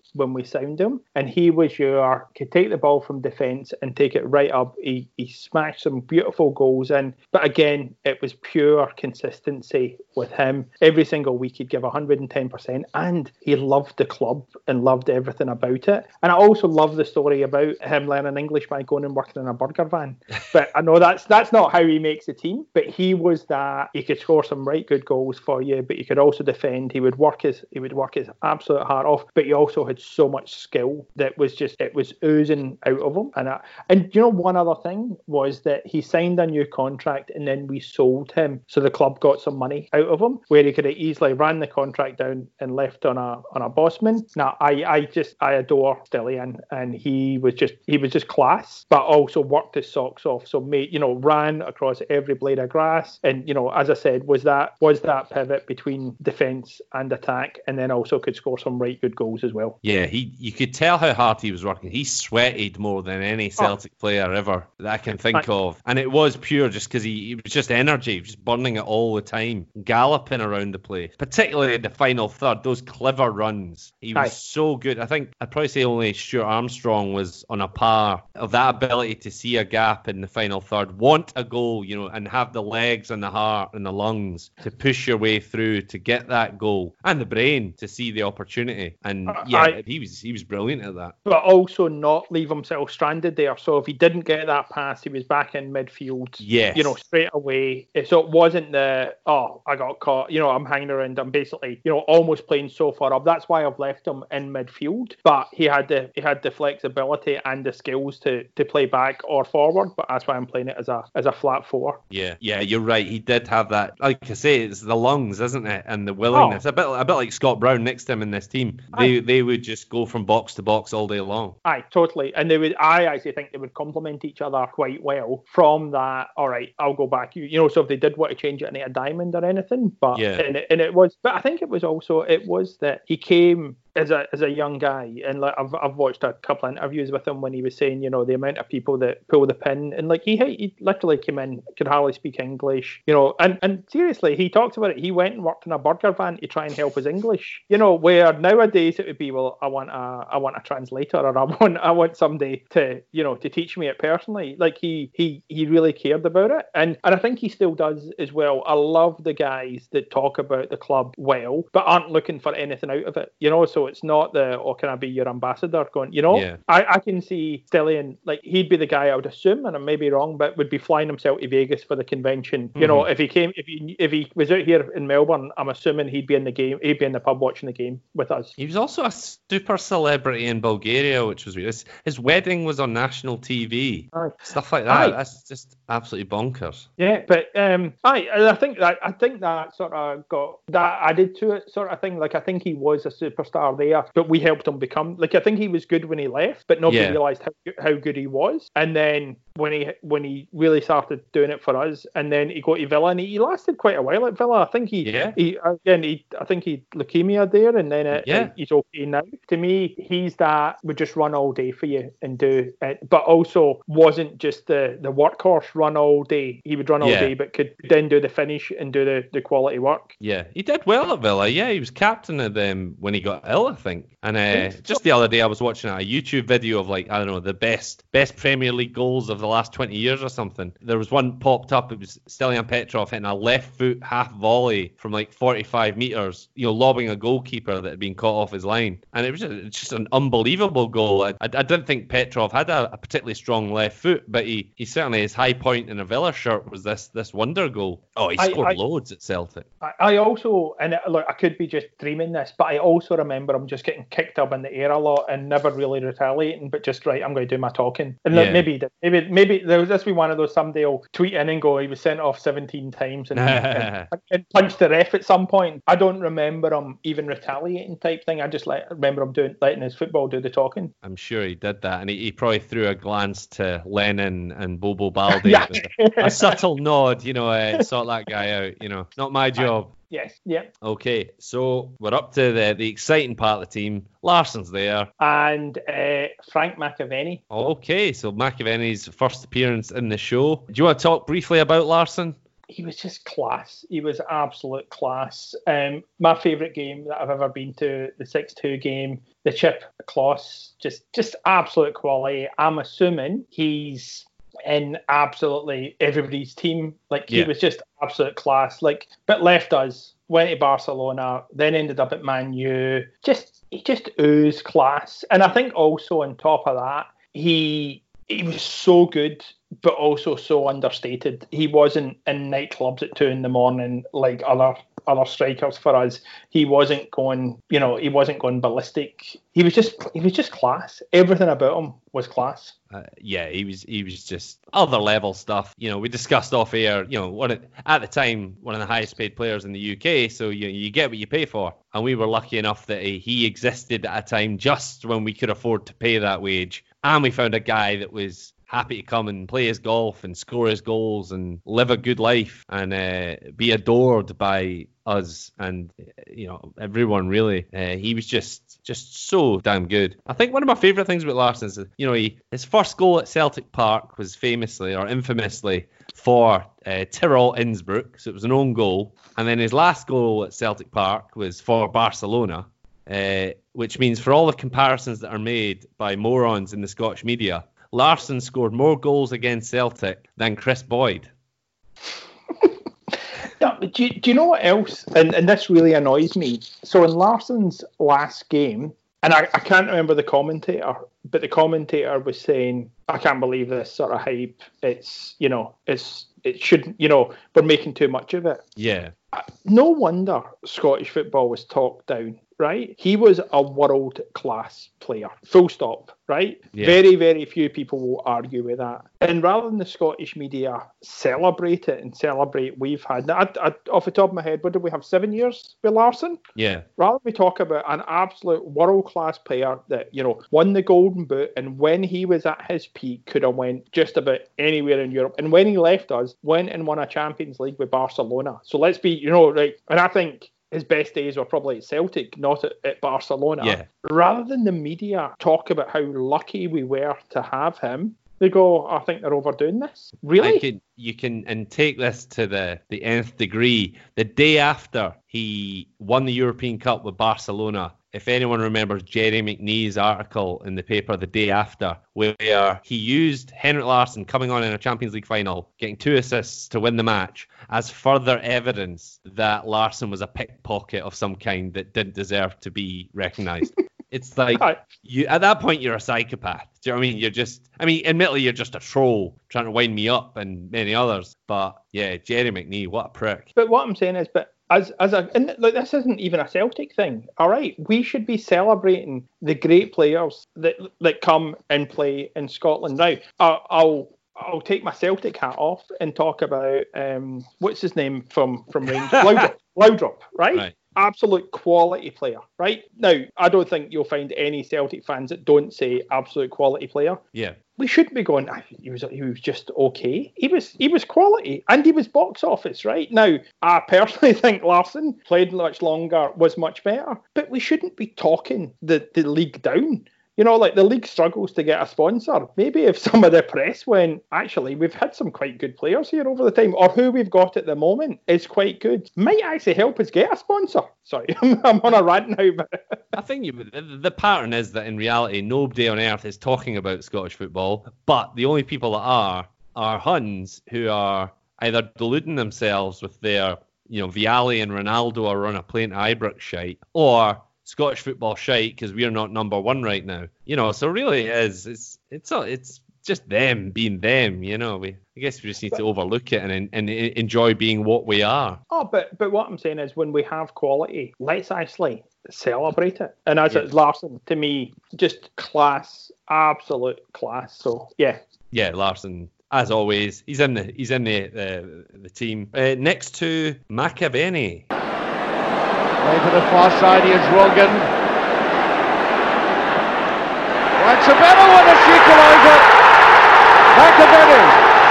when we signed him, and he was your could take the ball from defence and take it right up. He he smashed some beautiful goals in, but again, it was pure consistency with him. Every single week he'd give one hundred ten percent, and he loved the club and loved everything about it. And I also love the story about him learning English by going and working in a burger van. But I know that's that's not how he makes the team, but he was that. He could score some right good goals for you, but he could also defend. He would work his he would work his absolute heart off, but he also had so much skill that was just it was oozing out of him. And I, and you know, one other thing was that he signed a new contract and then we sold him, so the club got some money out of him, where he could have easily ran the contract down and left on a on a bossman. Now I I just I adore Stiliyan, and he was just he was just class, but also worked his socks off. So made you know ran across every blade of grass, and you know as I said was that was that pivot between defence and attack, and then also could score some right good goals as well. Yeah, he you could tell how hard he was working. He sweated more than any Celtic oh. player ever that I can think I, of, and it was pure just because he, he was just energy, he was just burning it all the time, galloping around the place, particularly in the final third. Those clever runs, he was aye. so good. I think I'd probably say only Stuart Armstrong was on a par of that ability to see a gap in the final third, want a goal, you know, and have the legs and the heart and the lungs to push your way through to get that goal, and the brain to see the opportunity. And yeah, I, he was he was brilliant at that. But also not leave himself stranded there. So if he didn't get that pass, he was back in midfield. Yes. You know, straight away. So it wasn't the oh I got caught. You know, I'm hanging around. I'm basically you know almost playing so far up. That's why I've left him in midfield. But he had the he had the flexibility and the skills to to play back or forward. But that's why I'm playing it as a as a flat four. Yeah, yeah, you're right. He did have that. Like I say, it's the lungs, isn't it, and the willingness. Oh. A bit a bit like Scott Brown next to him in this team. They Aye. they would just go from box to box all day long. Aye, totally. And they would. I actually think they would complement each other quite well. From that, all right, I'll go back. You, you know, so if they did want to change it into a diamond or anything, but yeah. and it, and it was. But I think it was also it was that he came as a as a young guy, and like I've I've watched a couple of interviews with him when he was saying, you know, the amount of people that pull the pin, and like he he literally came in, could hardly speak English, you know, and and seriously, he talks about it. He went and worked in a burger van to try and help his English, you know, where nowadays it would be, well, I want a I want a translator, or I want I want somebody to you know to teach me it personally. Like he he he really cared about it, and and I think he still does as well. I love the guys that talk about the club well, but aren't looking for anything out of it, you know. So it's not the, or oh, can I be your ambassador going, you know, yeah. I, I can see Stiliyan, like he'd be the guy, I would assume, and I may be wrong, but would be flying himself to Vegas for the convention. You mm-hmm. know, if he came, if he if he was out here in Melbourne, I'm assuming he'd be in the game, he'd be in the pub watching the game with us. He was also a super celebrity in Bulgaria, which was weird. His, his wedding was on national T V. Aye. Stuff like that. Aye. That's just absolutely bonkers. Yeah, but um, I I think that I think that sort of got that added to it, sort of thing. Like I think he was a superstar there, but we helped him become. Like I think he was good when he left, but nobody yeah. realised how how good he was. And then when he when he really started doing it for us, and then he got to Villa, and he, he lasted quite a while at Villa. I think he yeah. he again he I think he leukemia there, and then it, yeah. it, he's okay now. To me, he's that would just run all day for you and do it, but also wasn't just the the workhorse run all day. He would run all yeah. day, but could then do the finish and do the, the quality work. Yeah, he did well at Villa. Yeah, he was captain of them when he got ill, I think. And uh, just the other day, I was watching a YouTube video of like I don't know the best best Premier League goals of the last twenty years or something. There was one popped up. It was Stiliyan Petrov hitting a left foot half volley from like forty-five meters, you know, lobbing a goalkeeper that had been caught off his line, and it was just, just an unbelievable goal. I, I, I didn't think Petrov had a, a particularly strong left foot, but he, he certainly his high point in a Villa shirt was this this wonder goal. Oh, he scored I, I, loads at Celtic. I, I also, and it, look, I could be just dreaming this, but I also remember him just getting kicked up in the air a lot and never really retaliating, but just right, I'm going to do my talking. And yeah. maybe maybe maybe there was this be one of those someday will tweet in and go, he was sent off seventeen times and, and, and punched the ref at some point. I don't remember him even retaliating type thing. I just like remember him doing letting his football do the talking. I'm sure he did that, and he, he probably threw a glance to Lennon and Bobo Baldi, yeah. a, a subtle nod, you know, uh, sort that guy out. You know, not my job. Yes, yeah. Okay, so we're up to the, the exciting part of the team. Larsson's there. And uh, Frank McAvenny. Okay, so McAvenny's first appearance in the show. Do you want to talk briefly about Larsson? he was just class. He was absolute class. Um, my favourite game that I've ever been to, the six two game, the chip Kloss, just just absolute quality. I'm assuming he's in absolutely everybody's team. Like, he yeah. was just absolute class. Like, but left us, went to Barcelona, then ended up at Man U. Just, he just oozed class. And I think also on top of that, he he was so good, but also so understated. He wasn't in nightclubs at two in the morning like other other strikers for us. He wasn't going, you know, he wasn't going ballistic. He was just, he was just class. Everything about him was class. Uh, yeah, he was he was just other level stuff. You know, we discussed off air. You know, one of, at the time one of the highest paid players in the U K. So you you get what you pay for. And we were lucky enough that he, he existed at a time just when we could afford to pay that wage. And we found a guy that was happy to come and play his golf and score his goals and live a good life and uh, be adored by us and, you know, everyone really. Uh, he was just just so damn good. I think one of my favourite things about Larsson is, you know, he, his first goal at Celtic Park was famously or infamously for uh, Tirol Innsbruck, so it was an own goal. And then his last goal at Celtic Park was for Barcelona. Uh, which means for all the comparisons that are made by morons in the Scottish media, Larsson scored more goals against Celtic than Chris Boyd. Yeah, but do, you, do you know what else? And, and this really annoys me. So in Larsson's last game, and I, I can't remember the commentator, but the commentator was saying, I can't believe this sort of hype. It's, you know, it's it shouldn't, you know, we're making too much of it. Yeah. No wonder Scottish football was talked down, right? He was a world-class player, full stop, right? Yeah. Very, very few people will argue with that. And rather than the Scottish media celebrate it and celebrate we've had, now, I, I, off the top of my head, what did we have, seven years with Larsson? Yeah. Rather than we talk about an absolute world-class player that, you know, won the Golden Boot and when he was at his peak could have went just about anywhere in Europe. And when he left us, went and won a Champions League with Barcelona. So let's be, you know, right, and I think his best days were probably at Celtic, not at, at Barcelona. Yeah. Rather than the media talk about how lucky we were to have him, they go, I think they're overdoing this. Really? I can, you can, and take this to the, the nth degree. The day after he won the European Cup with Barcelona, if anyone remembers Jerry McNee's article in the paper the day after, where he used Henrik Larsson coming on in a Champions League final, getting two assists to win the match, as further evidence that Larsson was a pickpocket of some kind that didn't deserve to be recognised. It's like, you at that point, you're a psychopath. Do you know what I mean? You're just, I mean, admittedly, you're just a troll trying to wind me up and many others. But yeah, Jerry McNee, what a prick. But what I'm saying is, but as as a, and like, this isn't even a Celtic thing. All right, we should be celebrating the great players that that come and play in Scotland. Now, I'll I'll, I'll take my Celtic hat off and talk about um what's his name from from Rangers, Laudrup, Laudrup, right? Right. Absolute quality player, right? Now, I don't think you'll find any Celtic fans that don't say absolute quality player. Yeah. We shouldn't be going, he was he was just okay. He was he was quality and he was box office, right? Now, I personally think Larsson played much longer, was much better, but we shouldn't be talking the, the league down. You know, like the league struggles to get a sponsor. Maybe if some of the press went, actually, we've had some quite good players here over the time, or who we've got at the moment is quite good, might actually help us get a sponsor. Sorry, I'm on a rant now. But I think you, the, the pattern is that in reality, nobody on earth is talking about Scottish football, but the only people that are are Huns who are either deluding themselves with their, you know, Vialli and Ronaldo are on a plane to Ibrox shite, or Scottish football shite because we're not number one right now, you know. So really, it is it's it's it's just them being them, you know. We I guess we just need to overlook it and and enjoy being what we are. Oh, but but what I'm saying is, when we have quality, let's actually celebrate it. And as yeah. it's Larsson, to me, just class, absolute class. So yeah, yeah, Larsson. As always, he's in the he's in the the, the team uh, next to McAvenny. Way to the far side, here's Rogan. That's a better one as she equaliser. McAvenny.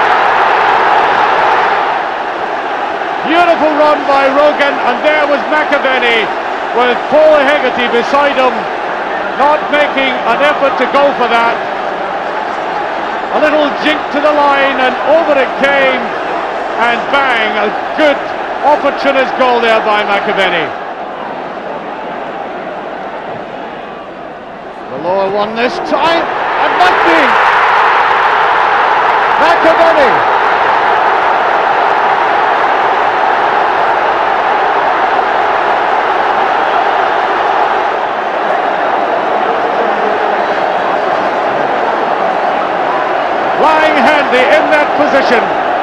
Beautiful run by Rogan, and there was McAvenny with Paul Hegarty beside him, not making an effort to go for that. A little jink to the line, and over it came. and bang, a good opportunist goal there by McAvenny. The lower one this time, and Mundy! McAvenny! Lying handy in that position,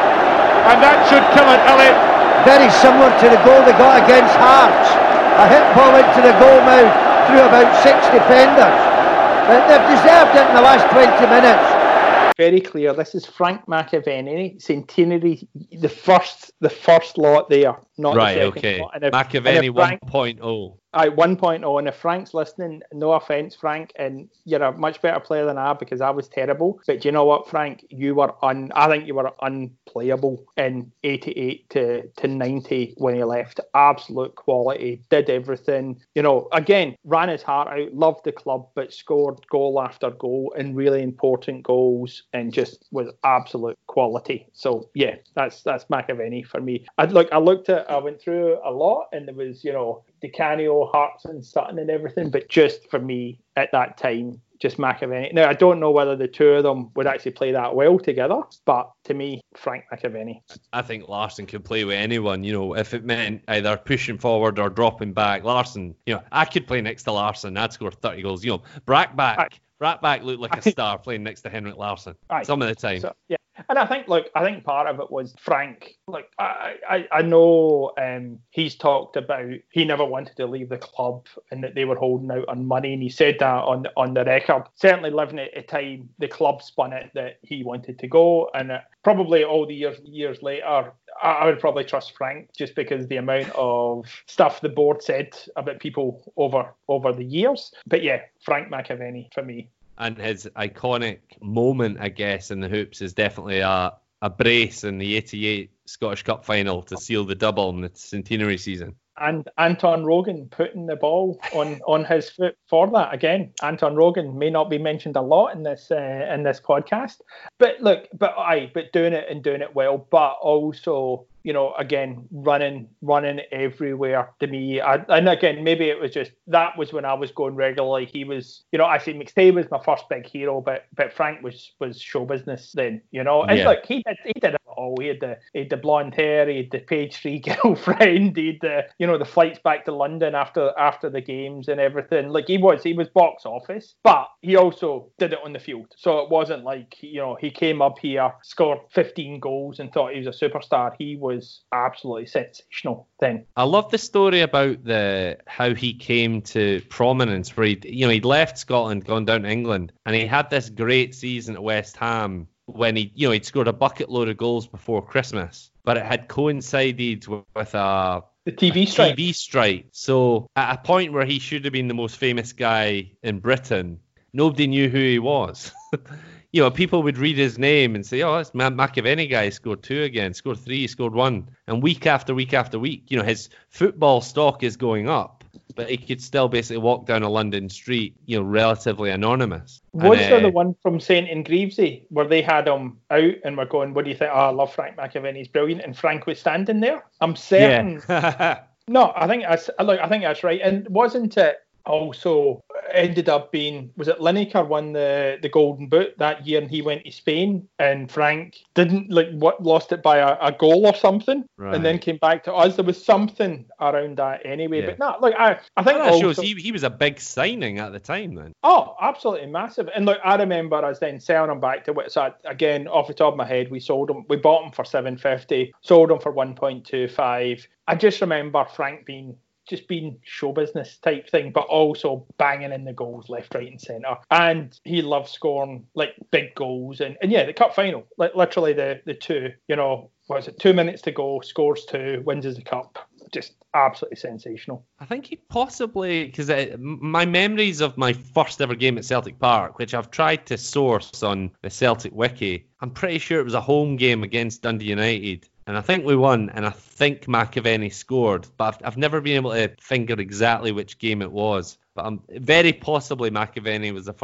and that should kill it, Elliot. Very similar to the goal they got against Hearts. A hit ball into the goal mouth through about six defenders. They've deserved it in the last twenty minutes. Very clear. This is Frank McAvenny, Centenary, the first, the first lot there, not right. the second Okay. lot. And if, McAvenny and if Frank, one point oh. Aye, one point oh, and if Frank's listening, no offence, Frank, and you're a much better player than I because I was terrible. But do you know what, Frank? You were un. I think you were unplayable in eighty-eight to, to ninety when he left. Absolute quality, did everything. You know, again, ran his heart out, loved the club, but scored goal after goal and really important goals, and just was absolute quality. So yeah, that's that's McAvenny for me. I look, I looked at, I went through a lot, and there was, you know, Di Canio, Hearts and Sutton and everything, but just for me at that time, just McAvenny. Now, I don't know whether the two of them would actually play that well together, but to me, Frank McAvenny. I think Larsson could play with anyone, you know, if it meant either pushing forward or dropping back. Larsson, you know, I could play next to Larsson. I'd score thirty goals. You know, Brackback. Aye. Brackback looked like a star playing next to Henrik Larsson. Aye. Some of the time. So, yeah. And I think, look, I think part of it was Frank. Like, I, I, I know um, he's talked about he never wanted to leave the club and that they were holding out on money, and he said that on on the record. Certainly, living at a time the club spun it that he wanted to go, and uh, probably all the years years later, I, I would probably trust Frank just because the amount of stuff the board said about people over over the years. But yeah, Frank McAvenny for me. And his iconic moment, I guess, in the hoops is definitely a, a brace in the eighty-eight Scottish Cup final to seal the double in the centenary season. And Anton Rogan putting the ball on, on his foot for that. Again, Anton Rogan may not be mentioned a lot in this uh, in this podcast, but look, but aye, but doing it and doing it well, but also, you know, again, running, running everywhere to me. I, and again, maybe it was just, that was when I was going regularly. He was, you know, I say McStay was my first big hero, but but Frank was was show business then, you know. And yeah. Look, he did he did it all. He had the he had the blonde hair, he had the page three girlfriend, he had the, you know, the flights back to London after after the games and everything. Like he was, he was box office, but he also did it on the field. So it wasn't like, you know, he came up here, scored fifteen goals and thought he was a superstar. He was was absolutely sensational then. I love the story about the how he came to prominence, where he, you know, he'd left Scotland, gone down to England, and he had this great season at West Ham when he, you know, he'd scored a bucket load of goals before Christmas, but it had coincided with, with a the T V strike. T V strike. So at a point where he should have been the most famous guy in Britain, nobody knew who he was. You know, people would read his name and say, oh, that's McAvenny guy, scored two again, scored three, scored one. And week after week after week, you know, his football stock is going up, but he could still basically walk down a London street, you know, relatively anonymous. Was and, there uh, the one from Saint and Greavesy where they had him out and were going, what do you think? Oh, I love Frank McAvenny, he's brilliant. And Frank was standing there? I'm certain. Yeah. No, I think that's, look, I think that's right. And wasn't it also ended up being, was it Lineker won the, the Golden Boot that year and he went to Spain and Frank didn't, like, what, lost it by a, a goal or something, right, and then came back to us. There was something around that anyway. Yeah. But no, look, I, I think that also, shows he, he was a big signing at the time then. Oh, absolutely massive. And look, I remember us then selling him back to what, so again, off the top of my head, we sold him, we bought him for seven fifty, sold him for one point two five. I just remember Frank being just being show business type thing, but also banging in the goals left, right and centre. And he loved scoring like big goals. And, and yeah, the cup final, like literally the, the two, you know, what was it, two minutes to go, scores two, wins as the cup. Just absolutely sensational. I think he possibly, because my memories of my first ever game at Celtic Park, which I've tried to source on the Celtic Wiki, I'm pretty sure it was a home game against Dundee United. And I think we won, and I think McAvenny scored, but I've, I've never been able to finger exactly which game it was. But I'm very possibly McAvenny was the first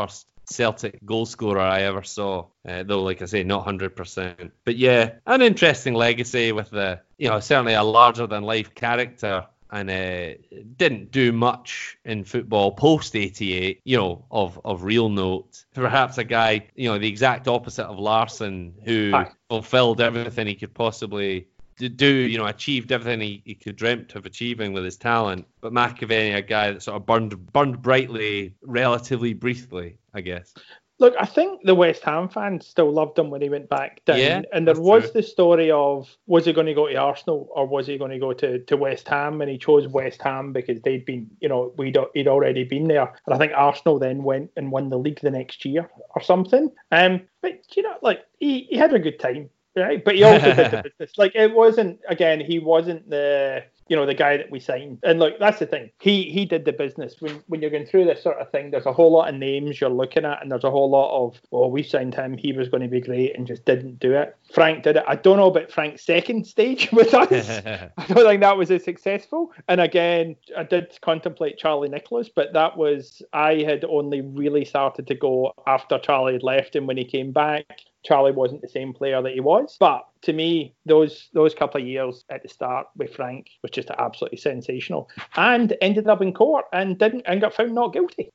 Celtic goal scorer I ever saw. Uh, though, like I say, not one hundred percent. But yeah, an interesting legacy with the, you know, certainly a larger than life character. And uh, didn't do much in football post eighty-eight, you know, of, of real note. Perhaps a guy, you know, the exact opposite of Larsson, who Hi. fulfilled everything he could possibly do, you know, achieved everything he, he could dreamt of achieving with his talent. But McAvennie, a guy that sort of burned burned brightly, relatively briefly, I guess. Look, I think the West Ham fans still loved him when he went back down. Yeah, and there was true. the story of, was he going to go to Arsenal or was he going to go to, to West Ham? And he chose West Ham because they'd been, you know, we'd, he'd already been there. And I think Arsenal then went and won the league the next year or something. Um, But, you know, like, he, he had a good time, right? But he also did the business. Like, it wasn't, again, he wasn't the... you know, the guy that we signed. And look, that's the thing. He he did the business. When when you're going through this sort of thing, there's a whole lot of names you're looking at, and there's a whole lot of, oh, we signed him, he was going to be great, and just didn't do it. Frank did it. I don't know about Frank's second stage with us. I don't think that was as successful. And again, I did contemplate Charlie Nicholas, but that was, I had only really started to go after Charlie had left, and when he came back, Charlie wasn't the same player that he was. But to me, those those couple of years at the start with Frank was just absolutely sensational, and ended up in court and didn't and got found not guilty.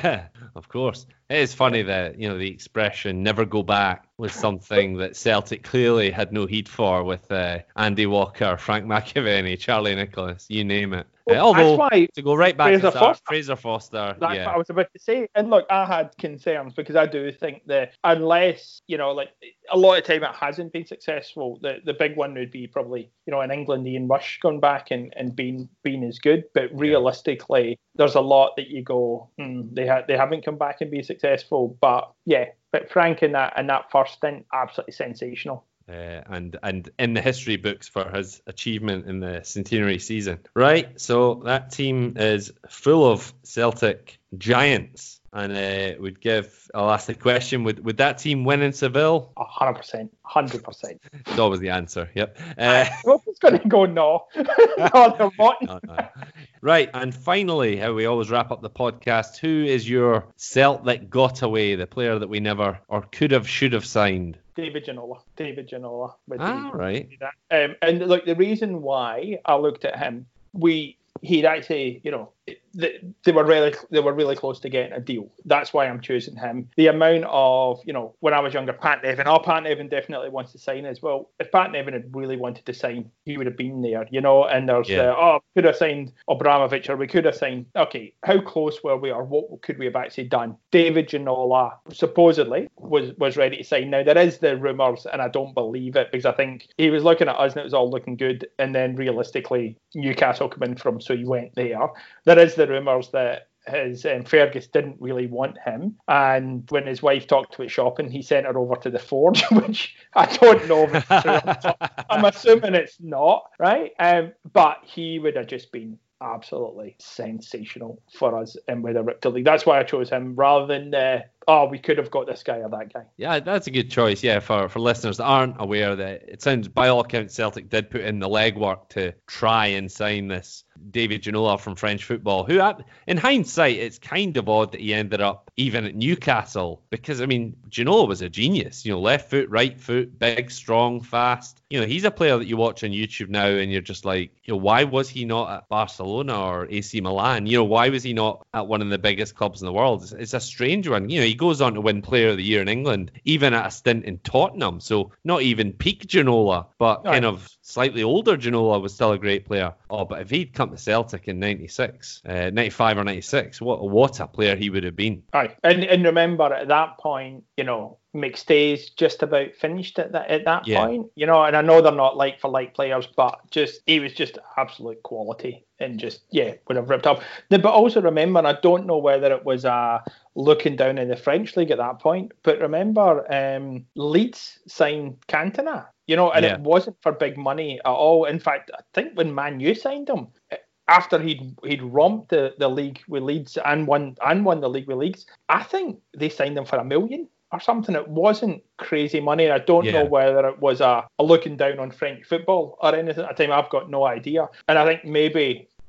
Of course. It is funny that, you know, the expression "never go back" was something that Celtic clearly had no heed for with uh, Andy Walker, Frank McAvennie, Charlie Nicholas, you name it. Well, uh, although, that's why to go right back Fraser to start, Foster. Fraser Foster. That's yeah. what I was about to say. And look, I had concerns because I do think that unless, you know, like a lot of time it hasn't been successful, the, the big one would be probably, you know, in England, Ian Rush going back and, and being being as good. But realistically, yeah. there's a lot that you go, hmm, they, ha- they haven't come back and be successful. But yeah, but Frank in that, in that first stint, absolutely sensational. Uh, and and in the history books for his achievement in the centenary season. Right, so that team is full of Celtic giants. And uh, we'd give, I'll ask the question, would, would that team win in Seville? one hundred percent, one hundred percent. It's always the answer, yep. Uh, I was going to go no. no, they're not. no, no. Right, and finally, how we always wrap up the podcast, who is your Celt that got away, the player that we never, or could have, should have signed? David Ginola. David Ginola. Ah, right. Um, and look, the reason why I looked at him, we he'd actually, you know, they, they were really they were really close to getting a deal. That's why I'm choosing him. The amount of, you know, when I was younger, Pat Nevin, oh, Pat Nevin definitely wants to sign as well. If Pat Nevin had really wanted to sign, he would have been there, you know. And there's yeah. the, oh, we could have signed Abramovich, or we could have signed, okay, how close were we, or what could we have actually done? David Ginola supposedly was, was ready to sign. Now, there is the rumours, and I don't believe it, because I think he was looking at us and it was all looking good, and then realistically, Newcastle come in from, so he went there. There is the rumours that his um, Fergus didn't really want him, and when his wife talked to it shopping, he sent her over to the Forge, which I don't know if it's true. I'm assuming it's not, right? Um, but he would have just been absolutely sensational for us and with a Riptide League. That's why I chose him rather than uh, oh, we could have got this guy or that guy. Yeah, that's a good choice. Yeah, for, for listeners that aren't aware, that it sounds, by all accounts, Celtic did put in the legwork to try and sign this David Ginola from French football, who, in hindsight, it's kind of odd that he ended up even at Newcastle, because, I mean, Ginola was a genius. You know, left foot, right foot, big, strong, fast. You know, he's a player that you watch on YouTube now and you're just like, you know, why was he not at Barcelona or A C Milan? You know, why was he not at one of the biggest clubs in the world? It's, it's a strange one. You know, he goes on to win Player of the Year in England, even at a stint in Tottenham. So not even peak Ginola, but Right. kind of slightly older Ginola was still a great player. Oh, but if he'd come to Celtic in ninety-six, uh, ninety-five or ninety-six, what what a player he would have been. Right. And and remember, at that point, you know, McStay's just about finished at that at that Yeah. point. You know, and I know they're not like for like players, but just he was just absolute quality and just yeah, would have ripped up. But also remember, and I don't know whether it was uh looking down in the French league at that point, but remember um Leeds signed Cantona, you know, and Yeah. it wasn't for big money at all. In fact, I think when Man U signed him, after he'd he'd romped the, the league with Leeds and won and won the league with Leeds, I think they signed him for a million or something. It wasn't crazy money. I don't Yeah. know whether it was a, a looking down on French football or anything at the time. I've got no idea. And I think maybe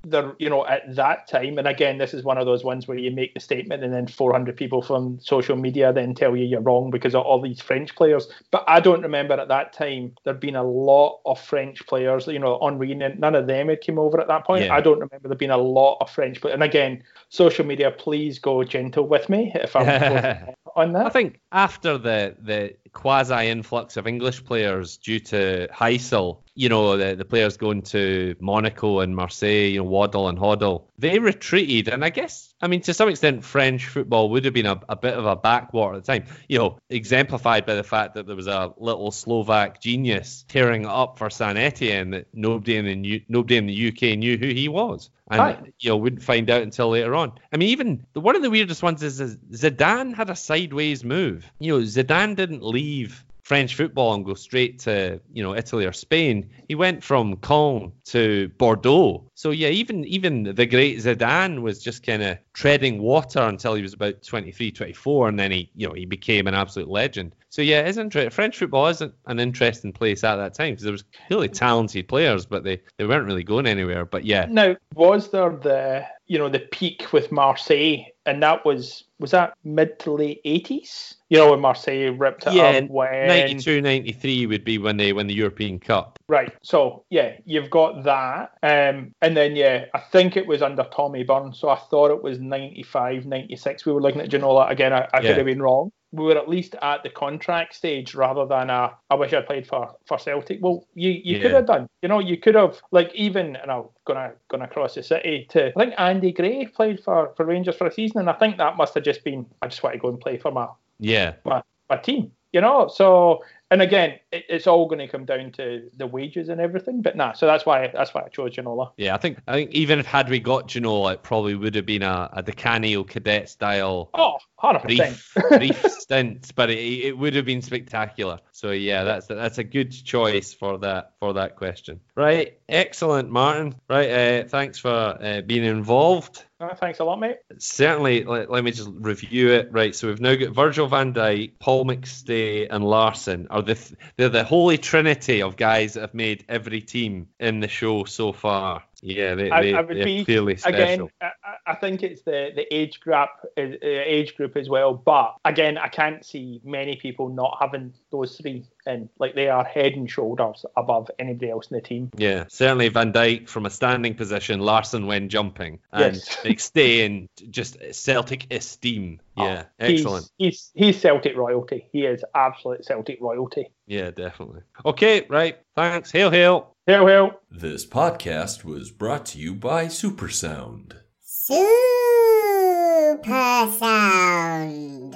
there, you know, at that time, and again, this is one of those ones where you make the statement and then four hundred people from social media then tell you you're wrong because of all these French players. But I don't remember at that time there'd been a lot of French players, you know, Henry, none of them had come over at that point. Yeah. I don't remember there being a lot of French players. And again, social media, please go gentle with me if I'm on that. I think after the, the quasi-influx of English players due to Heysel, you know, the, the players going to Monaco and Marseille, you know, Waddle and Hoddle, they retreated. And I guess, I mean, to some extent, French football would have been a, a bit of a backwater at the time, you know, exemplified by the fact that there was a little Slovak genius tearing it up for Saint Etienne that nobody in the, nobody in the U K knew who he was. And, Hi. you know, wouldn't find out until later on. I mean, even the, one of the weirdest ones is, is Zidane had a sideways move. You know, Zidane didn't leave French football and go straight to, you know, Italy or Spain. He went from Caen to Bordeaux. So yeah, even even the great Zidane was just kind of treading water until he was about twenty-three, twenty-four, and then he, you know, he became an absolute legend. So yeah, it's inter- French football isn't an interesting place at that time because there was really talented players, but they, they weren't really going anywhere. But yeah. Now, was there the, you know, the peak with Marseille, and that was was that mid to late eighties? You know, when Marseille ripped it yeah, up when ninety-two, ninety-three would be when they win the European Cup. Right. So yeah, you've got that. Um, and then yeah, I think it was under Tommy Burns. So I thought it was ninety-five, ninety-six. We were looking at Ginola again. I, I yeah. could have been wrong. We were at least at the contract stage rather than a, I wish I'd played for, for Celtic. Well, you, you yeah. could have done. You know, you could have, like, even, and I'm gonna gonna across the city to, I think Andy Gray played for, for Rangers for a season, and I think that must have just been, I just want to go and play for my yeah my, my team. You know, so, and again, it, it's all going to come down to the wages and everything. But nah, so that's why that's why I chose Ginola. Yeah, I think I think even if had we got Ginola, it probably would have been a, a Di Canio cadet style. Oh, one hundred percent. Brief, brief stint, but it, it would have been spectacular. So yeah, that's that's a good choice for that for that question. Right, excellent, Martin. Right, uh, thanks for uh, being involved. Uh, thanks a lot, mate. Certainly, let, let me just review it. Right, so we've now got Virgil van Dijk, Paul McStay, and Larsson. Are the they're the holy trinity of guys that have made every team in the show so far. Yeah, they, I, they, I would they're be, clearly special. Again, I, I think it's the, the age group uh, age group as well. But again, I can't see many people not having those three in. Like, they are head and shoulders above anybody else in the team. Yeah, certainly Van Dijk from a standing position, Larsson when jumping, and yes. McStay in just Celtic esteem. Yeah, oh, excellent. He's, he's he's Celtic royalty. He is absolute Celtic royalty. Yeah, definitely. Okay, right. Thanks. Hail, hail. Hail, hail. This podcast was brought to you by Supersound. Supersound.